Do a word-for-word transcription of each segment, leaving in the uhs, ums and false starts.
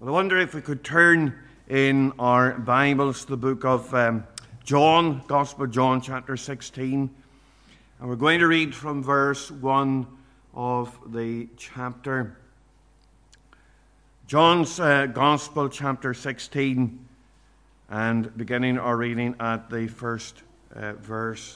I wonder if we could turn in our Bibles to the book of um, John, Gospel of John, chapter sixteen. And we're going to read from verse one of the chapter. John's uh, Gospel, chapter sixteen, and beginning our reading at the first uh, verse.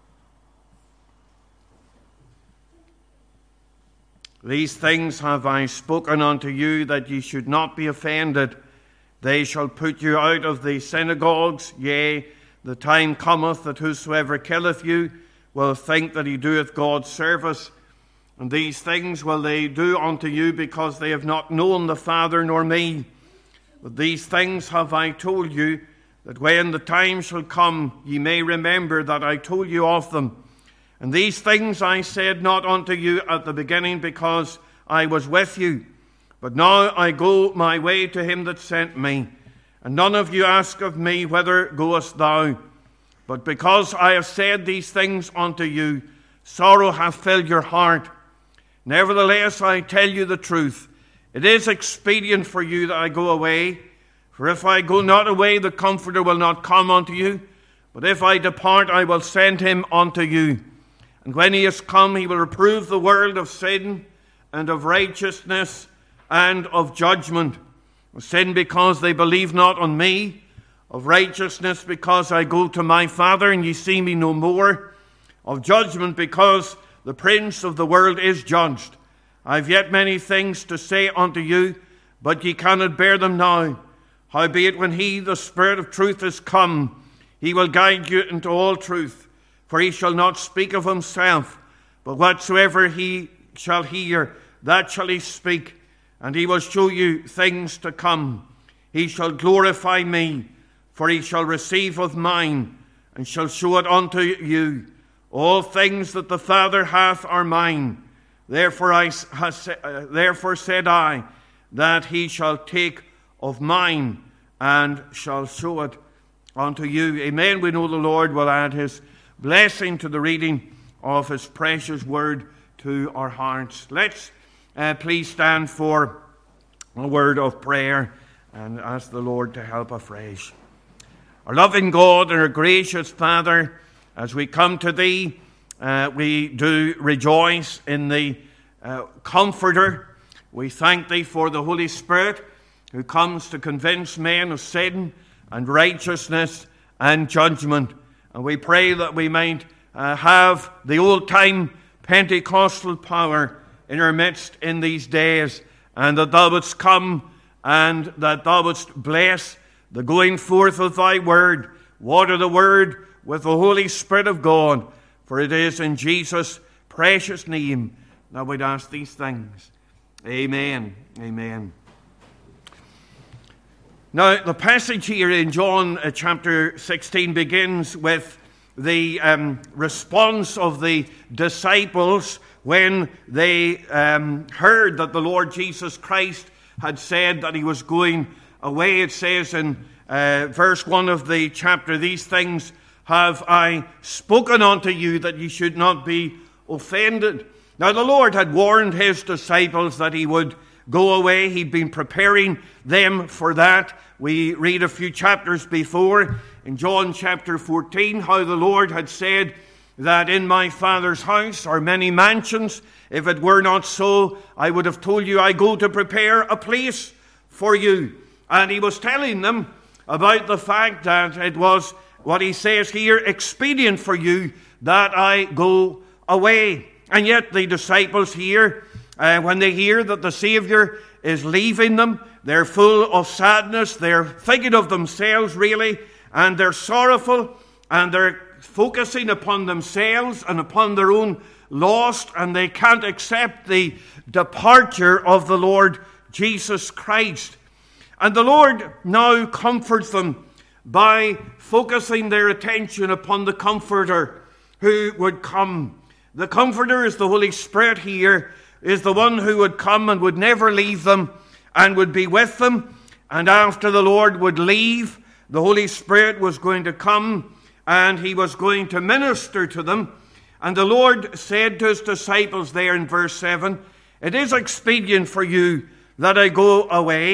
These things have I spoken unto you, that ye should not be offended. They shall put you out of the synagogues. Yea, the time cometh that whosoever killeth you will think that he doeth God's service. And these things will they do unto you, because they have not known the Father nor me. But these things have I told you, that when the time shall come, ye may remember that I told you of them. And these things I said not unto you at the beginning, because I was with you. But now I go my way to him that sent me. And none of you ask of me, whither goest thou? But because I have said these things unto you, sorrow hath filled your heart. Nevertheless, I tell you the truth. It is expedient for you that I go away. For if I go not away, the Comforter will not come unto you. But if I depart, I will send him unto you. And when he is come, he will reprove the world of sin, and of righteousness, and of judgment. Of sin, because they believe not on me. Of righteousness, because I go to my Father, and ye see me no more. Of judgment, because the prince of the world is judged. I have yet many things to say unto you, but ye cannot bear them now. Howbeit, when he, the Spirit of truth, is come, he will guide you into all truth. For he shall not speak of himself, but whatsoever he shall hear, that shall he speak, and he will show you things to come. He shall glorify me, for he shall receive of mine, and shall show it unto you. All things that the Father hath are mine. Therefore, I, therefore said I, that he shall take of mine, and shall show it unto you. Amen. We know the Lord will add his blessing to the reading of his precious word to our hearts. Let's uh, please stand for a word of prayer and ask the Lord to help afresh. Our loving God and our gracious Father, as we come to thee, uh, we do rejoice in the uh, Comforter. We thank thee for the Holy Spirit, who comes to convince men of sin and righteousness and judgment. And we pray that we might uh, have the old-time Pentecostal power in our midst in these days, and that thou wouldst come and that thou wouldst bless the going forth of thy word. Water the word with the Holy Spirit of God, for it is in Jesus' precious name that we'd ask these things. Amen. Amen. Now, the passage here in John uh, chapter sixteen begins with the um, response of the disciples when they um, heard that the Lord Jesus Christ had said that he was going away. It says in uh, verse one of the chapter, these things have I spoken unto you, that ye should not be offended. Now, the Lord had warned his disciples that he would go away. He'd been preparing them for that. We read a few chapters before in John chapter fourteen how the Lord had said that in my Father's house are many mansions. If it were not so, I would have told you I go to prepare a place for you. And he was telling them about the fact that it was, what he says here, expedient for you that I go away. And yet the disciples here, Uh, when they hear that the Savior is leaving them, they're full of sadness. They're thinking of themselves, really, and they're sorrowful, and they're focusing upon themselves and upon their own loss, and they can't accept the departure of the Lord Jesus Christ. And the Lord now comforts them by focusing their attention upon the Comforter who would come. The Comforter is the Holy Spirit here, is the one who would come and would never leave them and would be with them. And after the Lord would leave, the Holy Spirit was going to come and he was going to minister to them. And the Lord said to his disciples there in verse seven, it is expedient for you that I go away,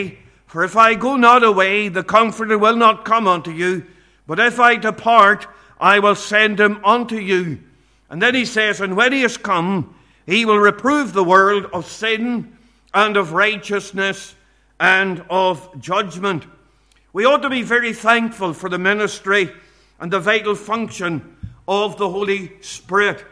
For if I go not away, the Comforter will not come unto you. But if I depart, I will send him unto you. And then he says, and when he is come, he will reprove the world of sin and of righteousness and of judgment. We ought to be very thankful for the ministry and the vital function of the Holy Spirit.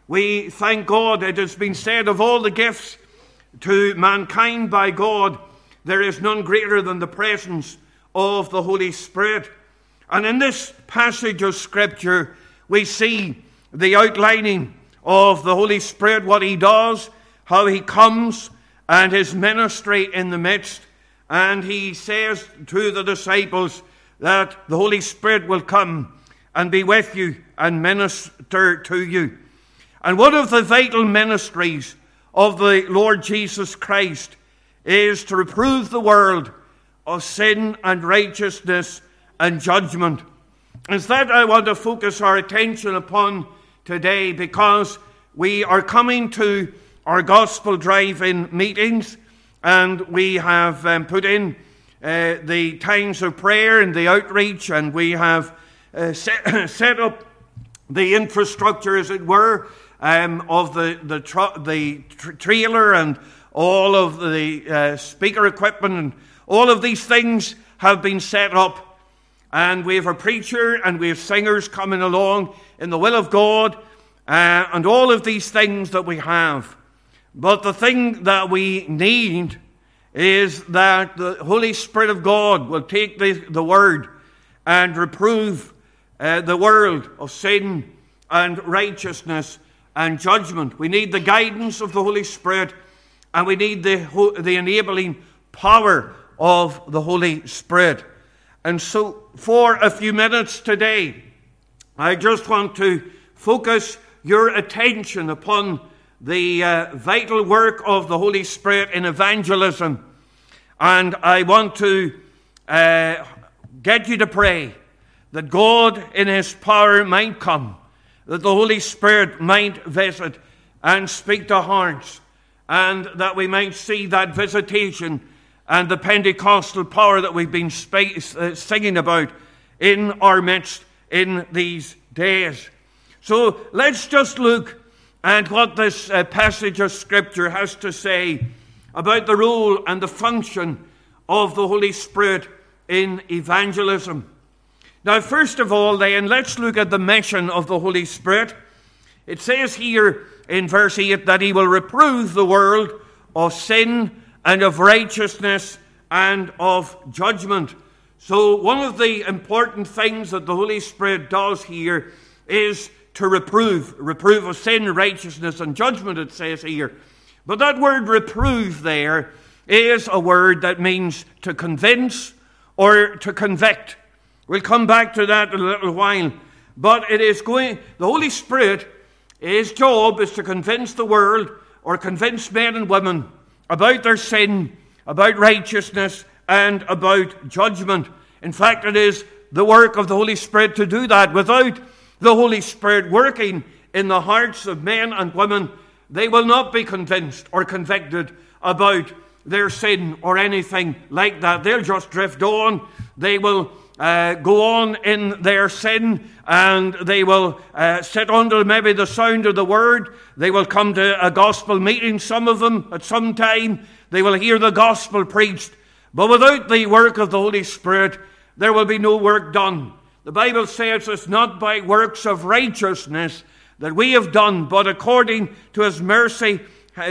We thank God. It has been said of all the gifts to mankind by God, there is none greater than the presence of the Holy Spirit. And in this passage of Scripture, we see the outlining of the Holy Spirit, what he does, how he comes, and his ministry in the midst. And he says to the disciples that the Holy Spirit will come and be with you and minister to you. And one of the vital ministries of the Lord Jesus Christ is to reprove the world of sin and righteousness and judgment. It's that I want to focus our attention upon today, because we are coming to our gospel drive-in meetings, and we have um, put in uh, the times of prayer and the outreach, and we have uh, set, set up the infrastructure, as it were, um, of the the, tr- the tr- trailer and all of the uh, speaker equipment, and all of these things have been set up. And we have a preacher and we have singers coming along in the will of God, uh, and all of these things that we have. But the thing that we need is that the Holy Spirit of God will take the, the word and reprove uh, the world of sin and righteousness and judgment. We need the guidance of the Holy Spirit, and we need the, the enabling power of the Holy Spirit. And so for a few minutes today, I just want to focus your attention upon the uh, vital work of the Holy Spirit in evangelism. And I want to uh, get you to pray that God in his power might come, that the Holy Spirit might visit and speak to hearts, and that we might see that visitation and the Pentecostal power that we've been sp- uh, singing about in our midst in these days. So let's just look at what this uh, passage of Scripture has to say about the role and the function of the Holy Spirit in evangelism. Now, first of all, then, let's look at the mission of the Holy Spirit. It says here in verse eight that he will reprove the world of sin and of righteousness and of judgment. So one of the important things that the Holy Spirit does here is to reprove. Reprove of sin, righteousness, and judgment, it says here. But that word reprove there is a word that means to convince or to convict. We'll come back to that in a little while. But it is going, the Holy Spirit, his job is to convince the world, or convince men and women, about their sin, about righteousness, and about judgment. In fact, it is the work of the Holy Spirit to do that. Without the Holy Spirit working in the hearts of men and women, they will not be convinced or convicted about their sin or anything like that. They'll just drift on. They will uh, go on in their sin, and they will uh, sit under maybe the sound of the word. They will come to a gospel meeting, some of them, at some time. They will hear the gospel preached. But without the work of the Holy Spirit, there will be no work done. The Bible says it's not by works of righteousness that we have done, but according to his mercy, uh,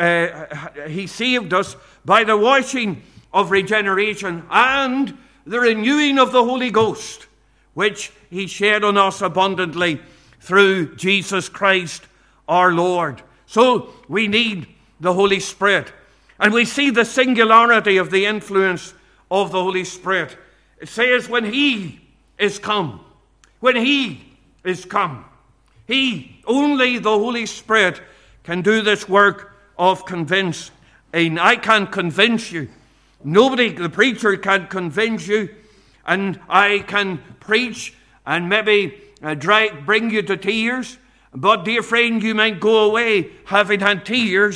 uh, he saved us by the washing of regeneration and the renewing of the Holy Ghost, which he shed on us abundantly through Jesus Christ our Lord. So we need the Holy Spirit. And we see the singularity of the influence of the Holy Spirit. It says when he is come, when he is come, he, only the Holy Spirit can do this work of convincing. I can't convince you. Nobody, the preacher, can convince you. And I can preach and maybe uh, drag, bring you to tears. But, dear friend, you might go away having had tears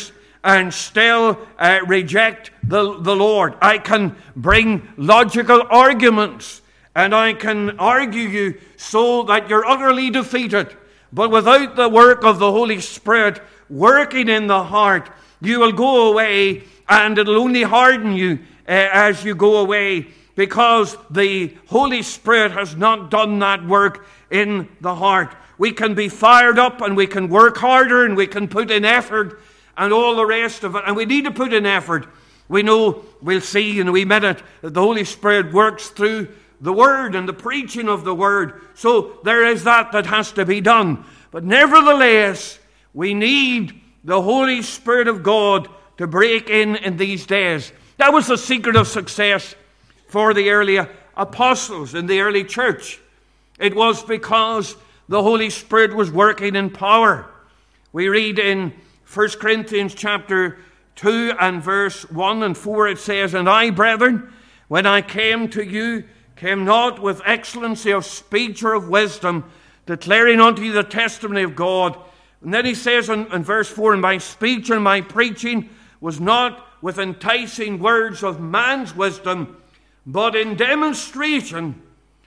and still uh, reject the, the Lord. I can bring logical arguments, and I can argue you so that you're utterly defeated. But without the work of the Holy Spirit working in the heart, you will go away, and it'll only harden you uh, as you go away, because the Holy Spirit has not done that work in the heart. We can be fired up, and we can work harder, and we can put in effort, and all the rest of it. And we need to put in effort. We know, we'll see in a wee minute, that the Holy Spirit works through the Word and the preaching of the Word. So there is that that has to be done. But nevertheless, we need the Holy Spirit of God to break in in these days. That was the secret of success for the early apostles in the early church. It was because the Holy Spirit was working in power. We read in First Corinthians chapter two and verse one and four, it says, "And I, brethren, when I came to you, came not with excellency of speech or of wisdom, declaring unto you the testimony of God." And then he says in, in verse four, "And my speech and my preaching was not with enticing words of man's wisdom, but in demonstration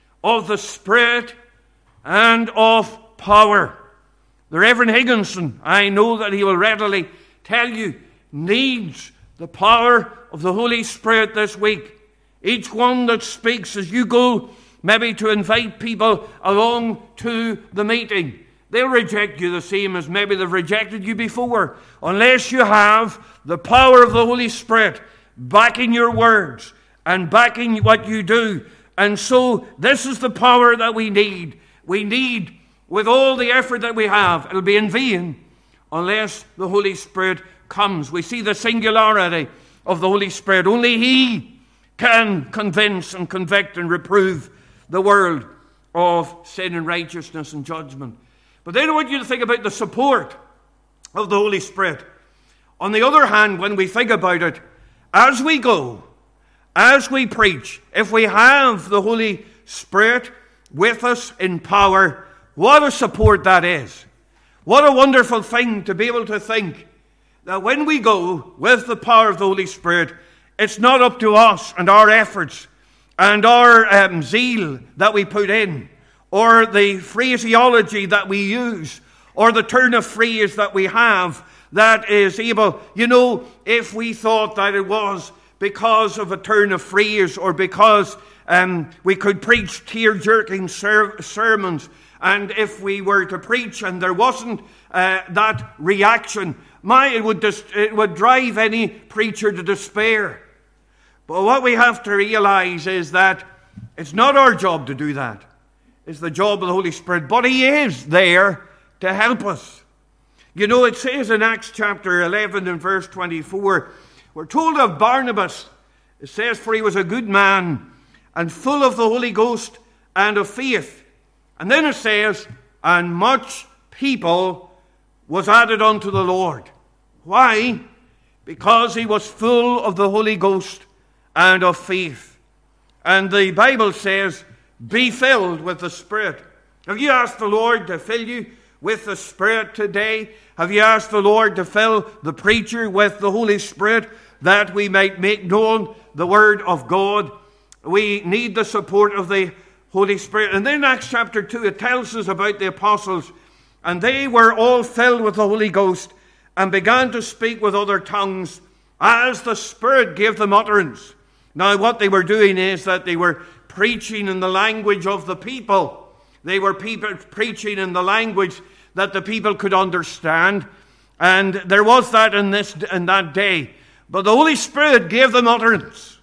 of the Spirit and of power." The Reverend Higginson, I know that he will readily tell you, needs the power of the Holy Spirit this week. Each one that speaks, as you go maybe to invite people along to the meeting, they'll reject you the same as maybe they've rejected you before, unless you have the power of the Holy Spirit backing your words and backing what you do. And so this is the power that we need. We need, with all the effort that we have, it'll be in vain unless the Holy Spirit comes. We see the singularity of the Holy Spirit. Only He can convince and convict and reprove the world of sin and righteousness and judgment. But then I want you to think about the support of the Holy Spirit. On the other hand, when we think about it, as we go, as we preach, if we have the Holy Spirit with us in power, what a support that is. What a wonderful thing to be able to think that when we go with the power of the Holy Spirit, it's not up to us and our efforts and our um, zeal that we put in, or the phraseology that we use, or the turn of phrase that we have that is able, you know, if we thought that it was because of a turn of phrase, or because um, we could preach tear-jerking ser- sermons, and if we were to preach and there wasn't uh, that reaction, my, it would, dis- it would drive any preacher to despair. But what we have to realize is that it's not our job to do that. It's the job of the Holy Spirit. But He is there to help us. You know, it says in Acts chapter eleven and verse twenty-four, we're told of Barnabas. It says, "For he was a good man and full of the Holy Ghost and of faith." And then it says, "And much people was added unto the Lord." Why? Because he was full of the Holy Ghost and of faith. And the Bible says, "Be filled with the Spirit." Have you asked the Lord to fill you with the Spirit today? Have you asked the Lord to fill the preacher with the Holy Spirit, that we might make known the Word of God? We need the support of the Holy Spirit. And then Acts chapter two, it tells us about the apostles. "And they were all filled with the Holy Ghost, and began to speak with other tongues, as the Spirit gave them utterance." Now what they were doing is that they were preaching in the language of the people. They were people preaching in the language that the people could understand. And there was that in this in that day. But the Holy Spirit gave them utterance.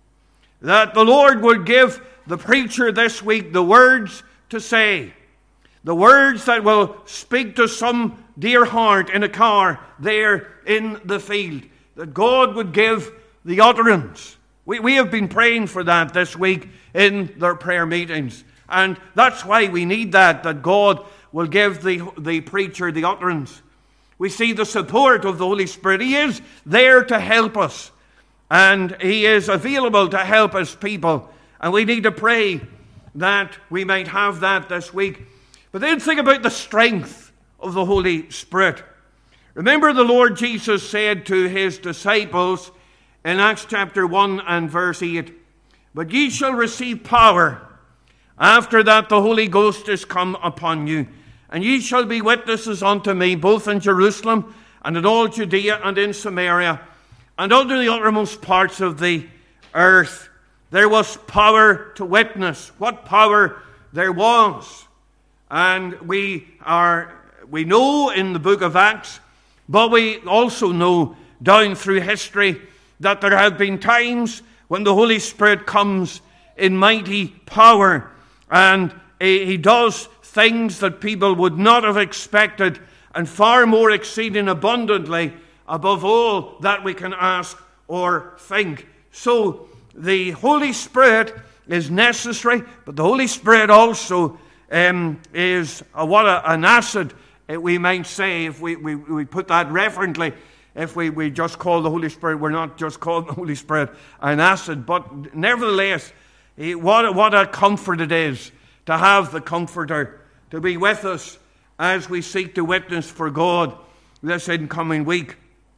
That the Lord would give the preacher this week the words to say. The words that will speak to some dear heart in a car there in the field. That God would give the utterance. We, we have been praying for that this week in their prayer meetings. And that's why we need that, that God will give the, the preacher the utterance. We see the support of the Holy Spirit. He is there to help us. And He is available to help His people. And we need to pray that we might have that this week. But then think about the strength of the Holy Spirit. Remember, the Lord Jesus said to his disciples in Acts chapter one and verse eight, "But ye shall receive power. After that the Holy Ghost is come upon you, and ye shall be witnesses unto me, both in Jerusalem and in all Judea and in Samaria, and unto the uttermost parts of the earth." There was power to witness. What power there was. And we are, we know in the book of Acts, but we also know down through history that there have been times when the Holy Spirit comes in mighty power, and he does things that people would not have expected, and far more exceeding abundantly above all that we can ask or think. So the Holy Spirit is necessary, but the Holy Spirit also um, is a, what a, an acid, we might say, if we, we, we put that reverently. If we, we just call the Holy Spirit, we're not just calling the Holy Spirit an acid, but nevertheless, what, what a comfort it is to have the Comforter to be with us as we seek to witness for God this incoming week.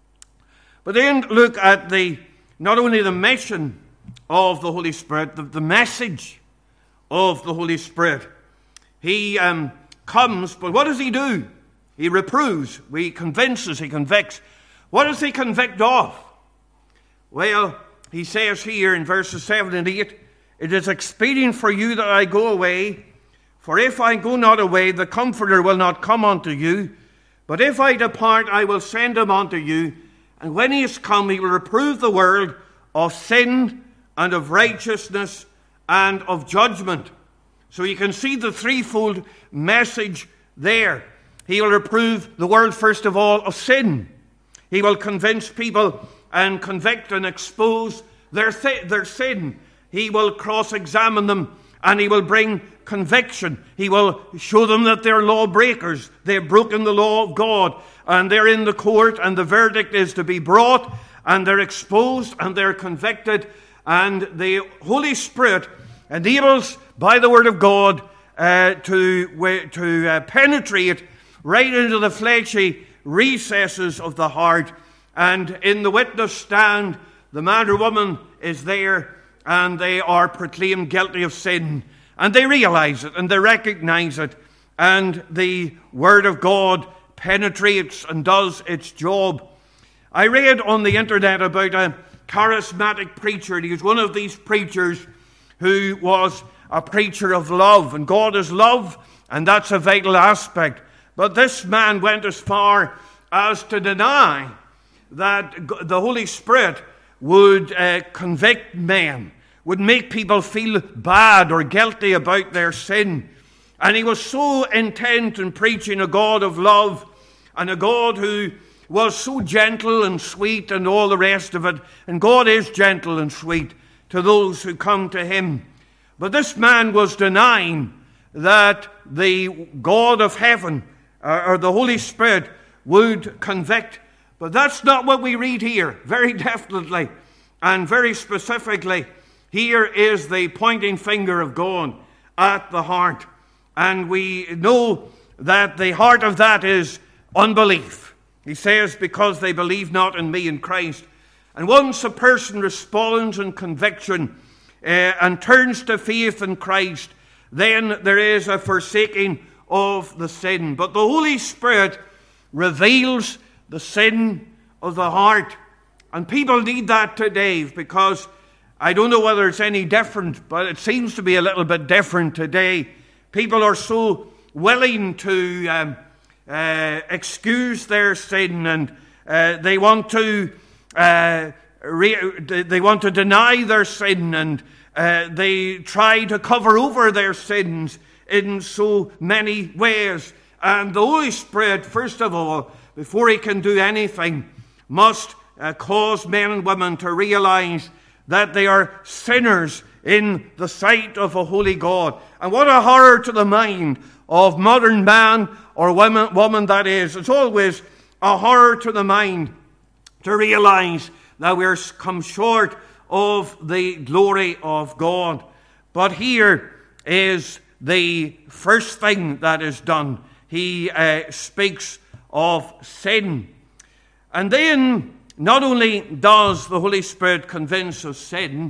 But then look at the not only the mission of the Holy Spirit, the, the message of the Holy Spirit. He um, comes, but what does he do? He reproves, he convinces, he convicts. What does he convict of? Well, he says here in verses seven and eight, "It is expedient for you that I go away, for if I go not away, the Comforter will not come unto you. But if I depart, I will send him unto you. And when he is come, he will reprove the world of sin and of righteousness and of judgment." So you can see the threefold message there. He will reprove the world, first of all, of sin. He will convince people and convict and expose their, th- their sin. He will cross-examine them, and he will bring conviction. He will show them that they're lawbreakers. They've broken the law of God, and they're in the court, and the verdict is to be brought, and they're exposed, and they're convicted. And the Holy Spirit enables, by the Word of God, uh, to, to uh, penetrate right into the fleshy recesses of the heart. And in the witness stand, the man or woman is there, and they are proclaimed guilty of sin. And they realize it, and they recognize it. And the Word of God penetrates and does its job. I read on the internet about a charismatic preacher. He was one of these preachers who was a preacher of love. And God is love, and that's a vital aspect. But this man went as far as to deny that the Holy Spirit would uh, convict men, would make people feel bad or guilty about their sin. And he was so intent in preaching a God of love, and a God who was so gentle and sweet and all the rest of it. And God is gentle and sweet to those who come to him. But this man was denying that the God of heaven, uh, or the Holy Spirit, would convict. But that's not what we read here, very definitely and very specifically. Here is the pointing finger of God at the heart. And we know that the heart of that is unbelief. He says, because they believe not in me in Christ. And once a person responds in conviction uh, and turns to faith in Christ, then there is a forsaking of the sin. But the Holy Spirit reveals the sin of the heart. And people need that today, because I don't know whether it's any different, but it seems to be a little bit different today. People are so willing to um, uh, excuse their sin, and uh, they want to uh, re- they want to deny their sin, and uh, they try to cover over their sins in so many ways. And the Holy Spirit, first of all, before he can do anything, must uh, cause men and women to realize that they are sinners in the sight of a holy God. And what a horror to the mind of modern man or woman, woman that is. It's always a horror to the mind to realize that we're come short of the glory of God. But here is the first thing that is done. He uh, speaks of sin. And then, not only does the Holy Spirit convince of sin,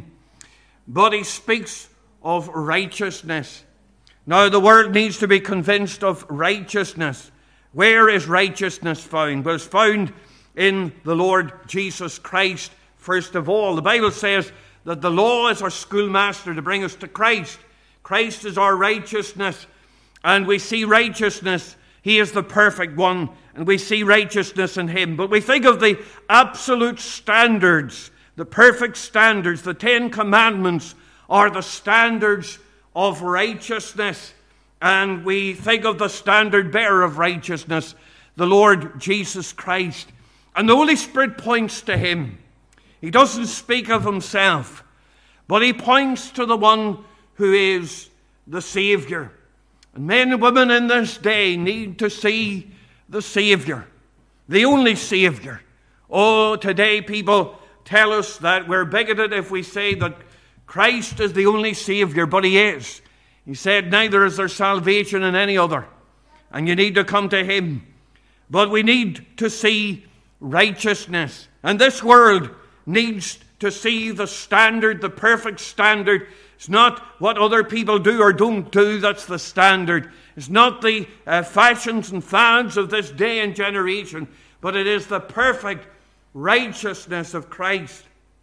but he speaks of righteousness. Now, the world needs to be convinced of righteousness. Where is righteousness found? Well, it's found in the Lord Jesus Christ, first of all. The Bible says that the law is our schoolmaster to bring us to Christ. Christ is our righteousness, and we see righteousness. He is the perfect one, and we see righteousness in him. But we think of the absolute standards, the perfect standards. The Ten Commandments are the standards of righteousness. And we think of the standard bearer of righteousness, the Lord Jesus Christ. And the Holy Spirit points to him. He doesn't speak of himself, but he points to the one who is the Savior. And men and women in this day need to see the Savior, the only Savior. Oh, today people tell us that we're bigoted if we say that Christ is the only Savior, but he is. He said, neither is there salvation in any other, and you need to come to him. But we need to see righteousness, and this world needs to see the standard, the perfect standard. It's not what other people do or don't do that's the standard. It's not the uh, fashions and fads of this day and generation, but it is the perfect righteousness of Christ.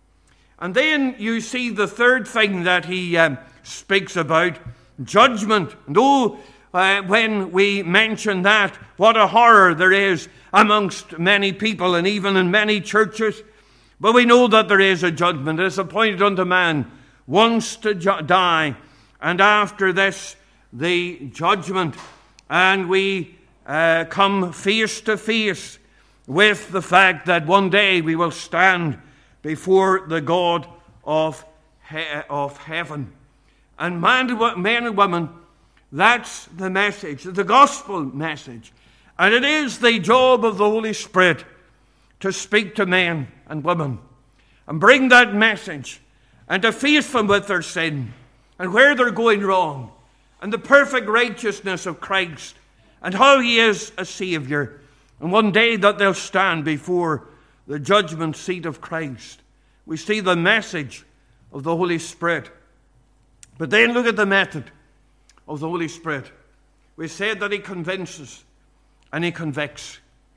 And then you see the third thing that he um, speaks about, judgment. And oh, uh, when we mention that, what a horror there is amongst many people and even in many churches. But we know that there is a judgment. It is appointed unto man once to ju- die, and after this the judgment. And we uh, come face to face with the fact that one day we will stand before the God of, he- of heaven. And man, men and women, that's the message, the gospel message. And it is the job of the Holy Spirit to speak to men and women and bring that message and to face them with their sin and where they're going wrong and the perfect righteousness of Christ and how he is a Savior. And one day that they'll stand before the judgment seat of Christ. We see the message of the Holy Spirit. But then look at the method of the Holy Spirit. We said that he convinces and he convicts.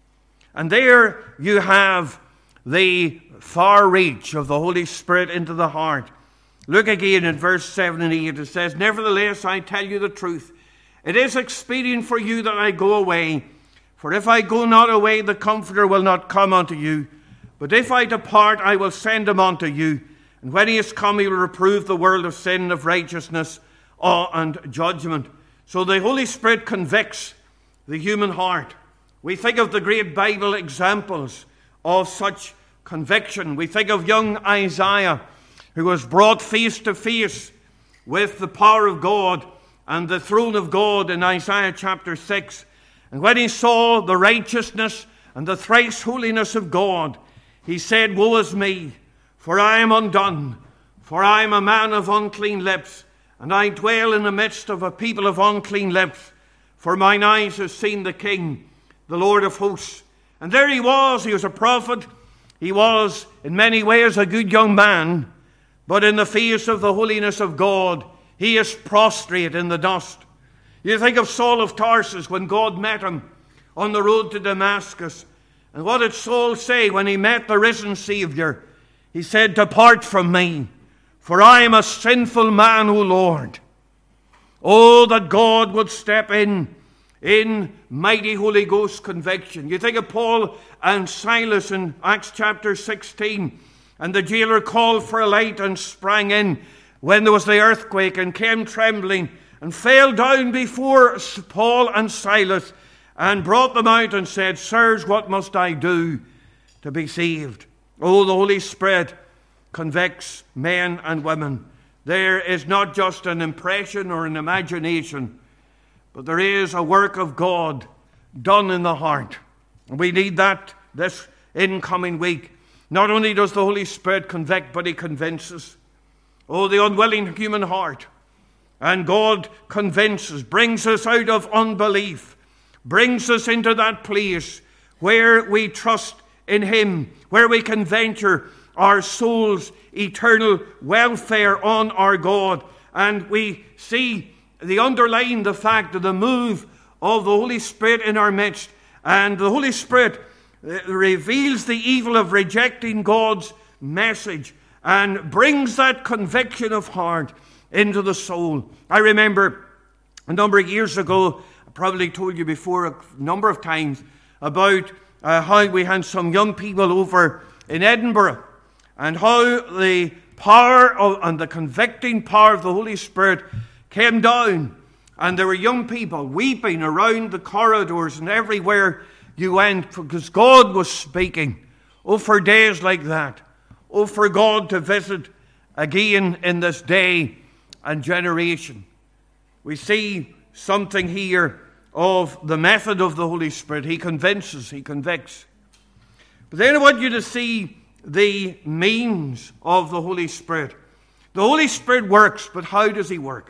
And there you have the far reach of the Holy Spirit into the heart. Look again in verse seven and eight. It says, nevertheless, I tell you the truth. It is expedient for you that I go away. For if I go not away, the Comforter will not come unto you. But if I depart, I will send him unto you. And when he is come, he will reprove the world of sin, of righteousness, and judgment. So the Holy Spirit convicts the human heart. We think of the great Bible examples of such conviction. We think of young Isaiah, who was brought face to face with the power of God and the throne of God in Isaiah chapter six. And when he saw the righteousness and the thrice holiness of God, he said, woe is me, for I am undone, for I am a man of unclean lips, and I dwell in the midst of a people of unclean lips. For mine eyes have seen the King, the Lord of hosts. And there he was. He was a prophet. He was in many ways a good young man. But in the face of the holiness of God, he is prostrate in the dust. You think of Saul of Tarsus when God met him on the road to Damascus. And what did Saul say when he met the risen Savior? He said, depart from me, for I am a sinful man, O Lord. Oh, that God would step in, in mighty Holy Ghost conviction. You think of Paul and Silas in Acts chapter sixteen, and the jailer called for a light and sprang in when there was the earthquake and came trembling and fell down before Paul and Silas and brought them out and said, sirs, what must I do to be saved? Oh, the Holy Spirit convicts men and women. There is not just an impression or an imagination, but there is a work of God done in the heart. And we need that this incoming week. Not only does the Holy Spirit convict, but he convinces. Oh, the unwilling human heart. And God convinces, brings us out of unbelief, brings us into that place where we trust in him, where we can venture our soul's eternal welfare on our God. And we see the underlying the fact of the move of the Holy Spirit in our midst. And the Holy Spirit reveals the evil of rejecting God's message and brings that conviction of heart into the soul. I remember a number of years ago, I probably told you before a number of times, about uh, how we had some young people over in Edinburgh, and how the power of, and the convicting power of the Holy Spirit came down, and there were young people weeping around the corridors and everywhere you went, because God was speaking. Oh, for days like that. Oh, for God to visit again in this day and generation. We see something here of the method of the Holy Spirit. He convinces, he convicts. But then I want you to see the means of the Holy Spirit. The Holy Spirit works, but how does he work?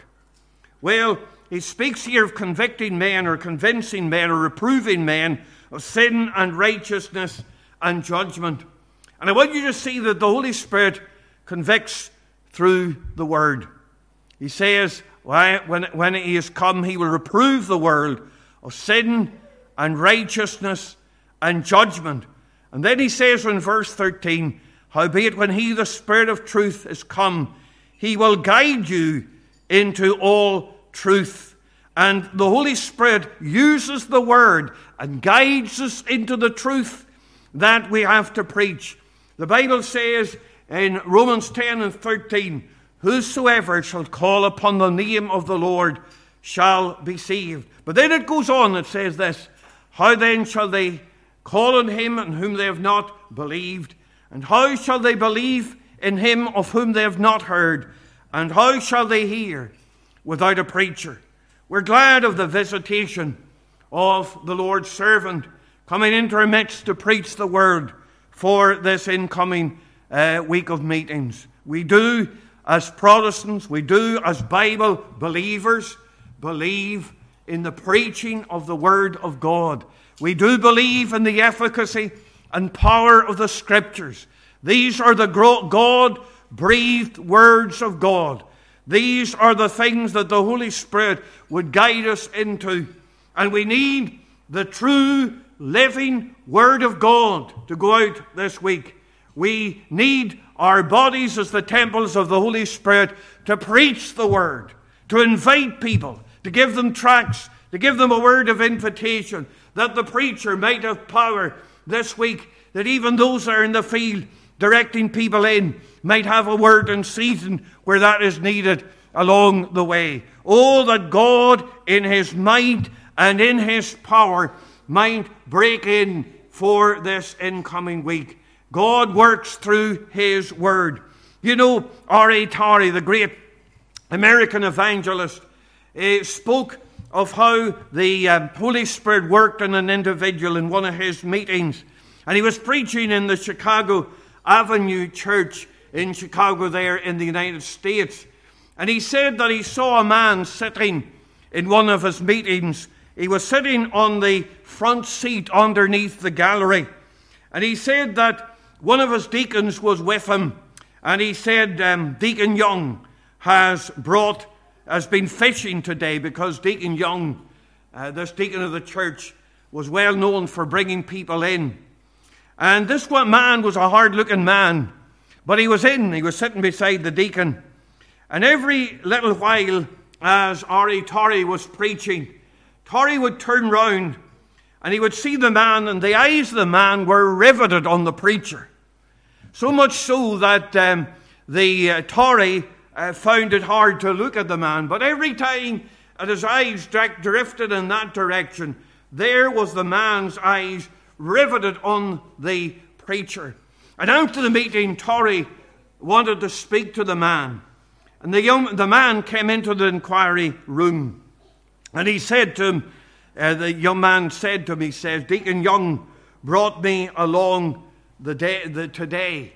Well, he speaks here of convicting men, or convincing men, or reproving men of sin and righteousness and judgment. And I want you to see that the Holy Spirit convicts through the Word. He says, when, when he is come, he will reprove the world of sin and righteousness and judgment. And then he says in verse thirteen, howbeit when he, the Spirit of truth, is come, he will guide you into all truth. And the Holy Spirit uses the Word and guides us into the truth that we have to preach. The Bible says in Romans ten and thirteen, whosoever shall call upon the name of the Lord shall be saved. But then it goes on, it says this, how then shall they call on him in whom they have not believed? And how shall they believe in him of whom they have not heard? And how shall they hear without a preacher? We're glad of the visitation of the Lord's servant coming into our midst to preach the word for this incoming uh, week of meetings. We do, as Protestants, we do, as Bible believers, believe in the preaching of the Word of God. We do believe in the efficacy and power of the Scriptures. These are the God-breathed words of God. These are the things that the Holy Spirit would guide us into. And we need the true, living Word of God to go out this week. We need our bodies as the temples of the Holy Spirit to preach the Word, to invite people, to give them tracts, to give them a word of invitation, that the preacher might have power this week, that even those that are in the field directing people in might have a word in season where that is needed along the way. Oh, that God in his might and in his power might break in for this incoming week. God works through his word. You know, R A Torrey, the great American evangelist, uh, spoke of how the um, Holy Spirit worked in an individual in one of his meetings. And he was preaching in the Chicago Avenue Church in Chicago there in the United States. And he said that he saw a man sitting in one of his meetings. He was sitting on the front seat underneath the gallery. And he said that one of his deacons was with him. And he said, um, Deacon Young has brought, has been fishing today, because Deacon Young, uh, this deacon of the church, was well known for bringing people in. And this one man was a hard-looking man. But he was in, he was sitting beside the deacon. And every little while, as R A Torrey was preaching, Torrey would turn round and he would see the man, and the eyes of the man were riveted on the preacher. So much so that um, the uh, Torrey uh, found it hard to look at the man. But every time that his eyes drifted in that direction, there was the man's eyes riveted on the preacher. And after the meeting, Torrey wanted to speak to the man. And the, young, the man came into the inquiry room. And he said to him, uh, the young man said to him, he says, Deacon Young brought me along the day, the, today.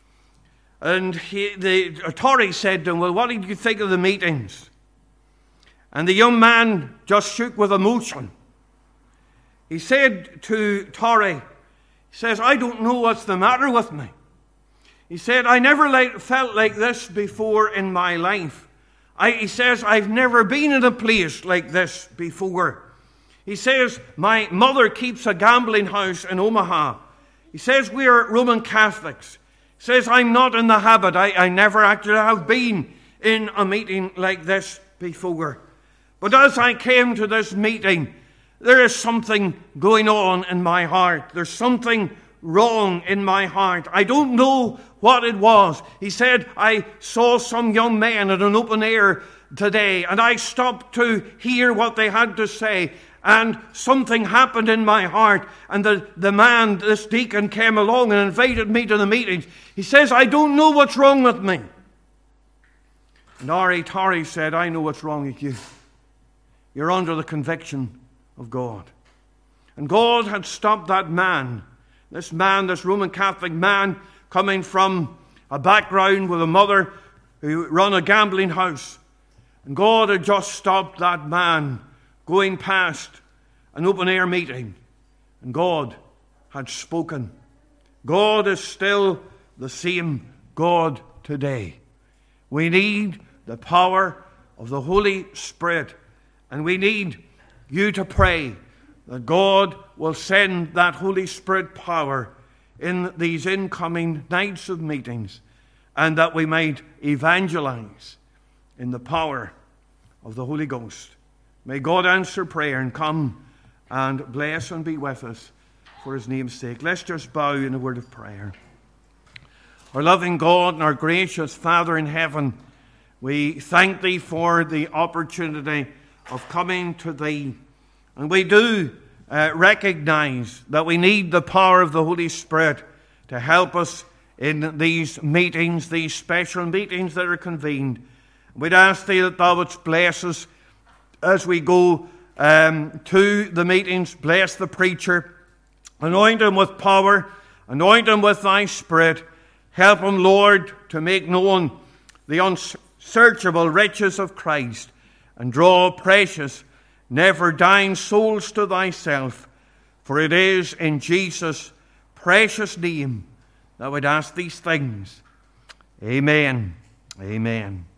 And he, the Torrey said to him, well, what did you think of the meetings? And the young man just shook with emotion. He said to Torrey, He says, I don't know what's the matter with me. He said, I never like, felt like this before in my life. I, he says, I've never been in a place like this before. He says, my mother keeps a gambling house in Omaha. He says, we are Roman Catholics. He says, I'm not in the habit. I, I never actually have been in a meeting like this before. But as I came to this meeting, there is something going on in my heart. There's something wrong in my heart. I don't know what it was. He said, I saw some young men at an open air today, and I stopped to hear what they had to say, and something happened in my heart, and the, the man, this deacon, came along and invited me to the meetings. He says, I don't know what's wrong with me. And R A Torrey said, I know what's wrong with you. You're under the conviction of God. And God had stopped that man, this man, this Roman Catholic man, coming from a background with a mother who ran a gambling house. And God had just stopped that man going past an open-air meeting. And God had spoken. God is still the same God today. We need the power of the Holy Spirit. And we need you to pray that God will send that Holy Spirit power in these incoming nights of meetings, and that we might evangelize in the power of the Holy Ghost. May God answer prayer and come and bless and be with us for his name's sake. Let's just bow in a word of prayer. Our loving God and our gracious Father in heaven, we thank thee for the opportunity of coming to thee. And we do uh, recognize that we need the power of the Holy Spirit to help us in these meetings, these special meetings that are convened. We'd ask thee that thou wouldst bless us as we go um, to the meetings. Bless the preacher. Anoint him with power. Anoint him with thy Spirit. Help him, Lord, to make known the unsearchable riches of Christ, and draw precious, never dying souls to thyself. For it is in Jesus' precious name that we'd ask these things. Amen. Amen.